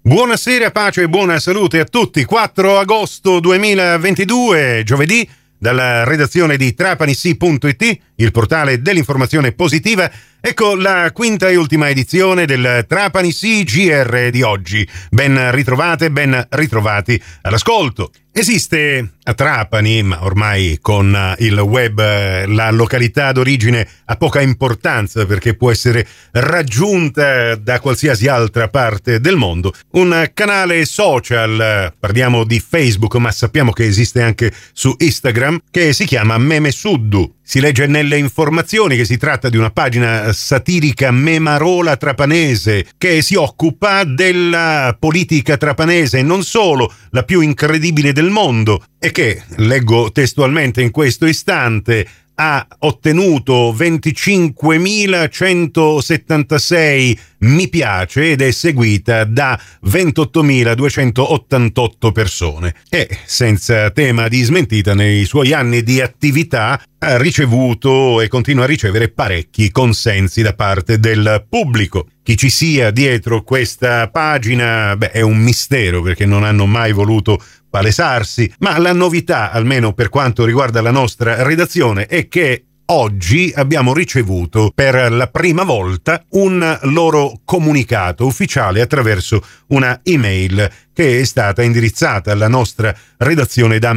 Buonasera, pace e buona salute a tutti. 4 agosto 2022, giovedì, dalla redazione di trapanisi.it, il portale dell'informazione positiva. Ecco la quinta e ultima edizione del Trapanisi GR di oggi. Ben ritrovate, ben ritrovati all'ascolto. Esiste a Trapani, ma ormai con il web la località d'origine ha poca importanza perché può essere raggiunta da qualsiasi altra parte del mondo, un canale social, parliamo di Facebook ma sappiamo che esiste anche su Instagram, che si chiama Memesuddu. Si legge nelle informazioni che si tratta di una pagina satirica memarola trapanese che si occupa della politica trapanese e non solo, la più incredibile del mondo, e che, leggo testualmente in questo istante, ha ottenuto 25.176 mi piace ed è seguita da 28.288 persone. E senza tema di smentita, nei suoi anni di attività ha ricevuto e continua a ricevere parecchi consensi da parte del pubblico. Chi ci sia dietro questa pagina, è un mistero perché non hanno mai voluto palesarsi, ma la novità, almeno per quanto riguarda la nostra redazione, è che oggi abbiamo ricevuto per la prima volta un loro comunicato ufficiale attraverso una email che è stata indirizzata alla nostra redazione da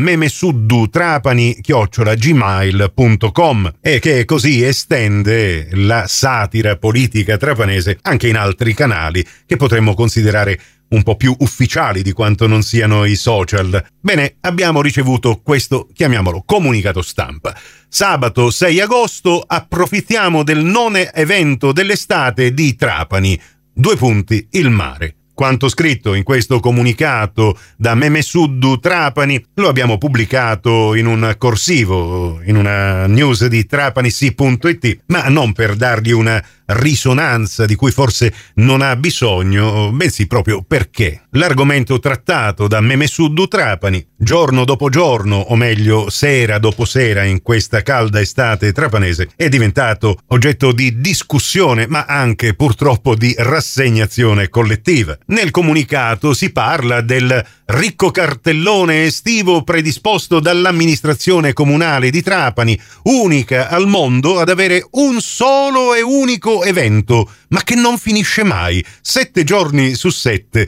memesuddutrapani@gmail.com e che così estende la satira politica trapanese anche in altri canali che potremmo considerare un po' più ufficiali di quanto non siano i social. Bene, abbiamo ricevuto questo, chiamiamolo, comunicato stampa. Sabato 6 agosto approfittiamo del none evento dell'estate di Trapani. : il mare. Quanto scritto in questo comunicato da Memesuddu Trapani lo abbiamo pubblicato in un corsivo, in una news di trapanisi.it, ma non per dargli una risonanza di cui forse non ha bisogno, bensì proprio perché l'argomento trattato da Memesuddu Trapani, giorno dopo giorno, o meglio sera dopo sera in questa calda estate trapanese, è diventato oggetto di discussione, ma anche purtroppo di rassegnazione collettiva. Nel comunicato si parla del ricco cartellone estivo predisposto dall'amministrazione comunale di Trapani, unica al mondo ad avere un solo e unico evento, ma che non finisce mai, 7 giorni su 7,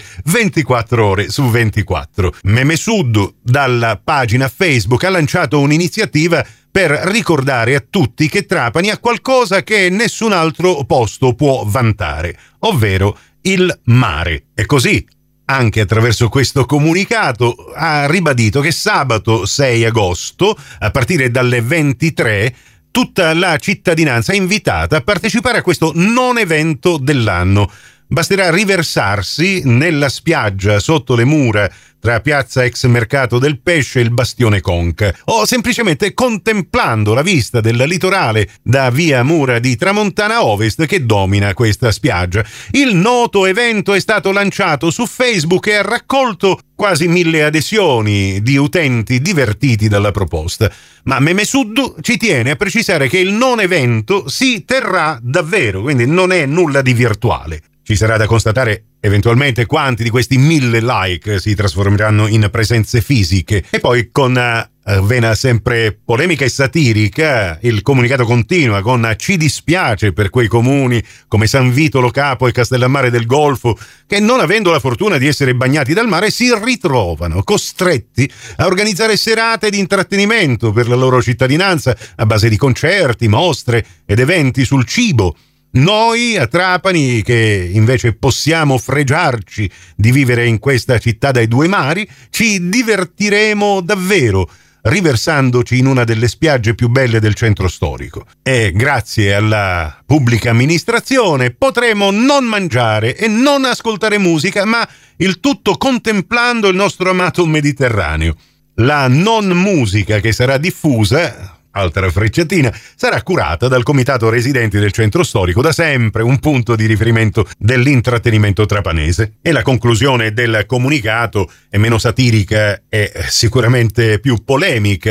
24 ore su 24. Memesuddu, dalla pagina Facebook, ha lanciato un'iniziativa per ricordare a tutti che Trapani ha qualcosa che nessun altro posto può vantare, ovvero il mare. E così, anche attraverso questo comunicato, ha ribadito che sabato 6 agosto, a partire dalle 23, tutta la cittadinanza è invitata a partecipare a questo non evento dell'anno. Basterà riversarsi nella spiaggia sotto le mura tra piazza ex Mercato del Pesce e il Bastione Conca, o semplicemente contemplando la vista del litorale da via Mura di Tramontana Ovest che domina questa spiaggia. Il noto evento è stato lanciato su Facebook e ha raccolto quasi 1000 adesioni di utenti divertiti dalla proposta. Ma Memesuddu ci tiene a precisare che il non evento si terrà davvero, quindi non è nulla di virtuale. Ci sarà da constatare eventualmente quanti di questi 1000 like si trasformeranno in presenze fisiche. E poi, con vena sempre polemica e satirica, il comunicato continua con: ci dispiace per quei comuni come San Vito Lo Capo e Castellammare del Golfo che, non avendo la fortuna di essere bagnati dal mare, si ritrovano costretti a organizzare serate di intrattenimento per la loro cittadinanza a base di concerti, mostre ed eventi sul cibo. Noi a Trapani, che invece possiamo fregiarci di vivere in questa città dai due mari, ci divertiremo davvero riversandoci in una delle spiagge più belle del centro storico. E grazie alla pubblica amministrazione potremo non mangiare e non ascoltare musica, ma il tutto contemplando il nostro amato Mediterraneo. La non musica che sarà diffusa, altra frecciatina, sarà curata dal Comitato Residenti del Centro Storico, da sempre un punto di riferimento dell'intrattenimento trapanese. E la conclusione del comunicato è meno satirica e sicuramente più polemica,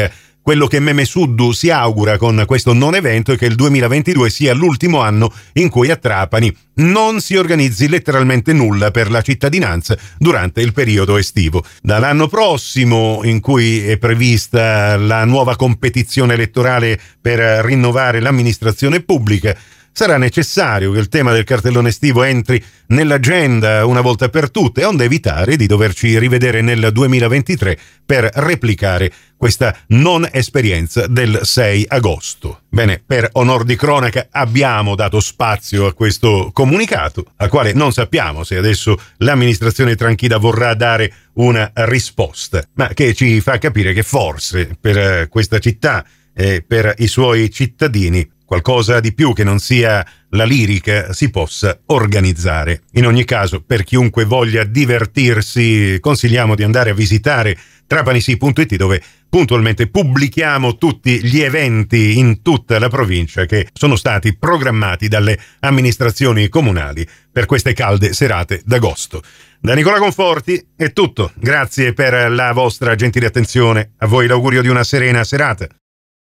Quello che Meme Suddu si augura con questo non evento è che il 2022 sia l'ultimo anno in cui a Trapani non si organizzi letteralmente nulla per la cittadinanza durante il periodo estivo. Dall'anno prossimo, in cui è prevista la nuova competizione elettorale per rinnovare l'amministrazione pubblica, sarà necessario che il tema del cartellone estivo entri nell'agenda una volta per tutte, onde evitare di doverci rivedere nel 2023 per replicare questa non esperienza del 6 agosto. Bene, per onor di cronaca abbiamo dato spazio a questo comunicato, al quale non sappiamo se adesso l'amministrazione Tranchida vorrà dare una risposta, ma che ci fa capire che forse per questa città e per i suoi cittadini qualcosa di più che non sia la lirica si possa organizzare. In ogni caso, per chiunque voglia divertirsi, consigliamo di andare a visitare trapanisi.it, dove puntualmente pubblichiamo tutti gli eventi in tutta la provincia che sono stati programmati dalle amministrazioni comunali per queste calde serate d'agosto. Da Nicola Conforti è tutto. Grazie per la vostra gentile attenzione. A voi l'augurio di una serena serata.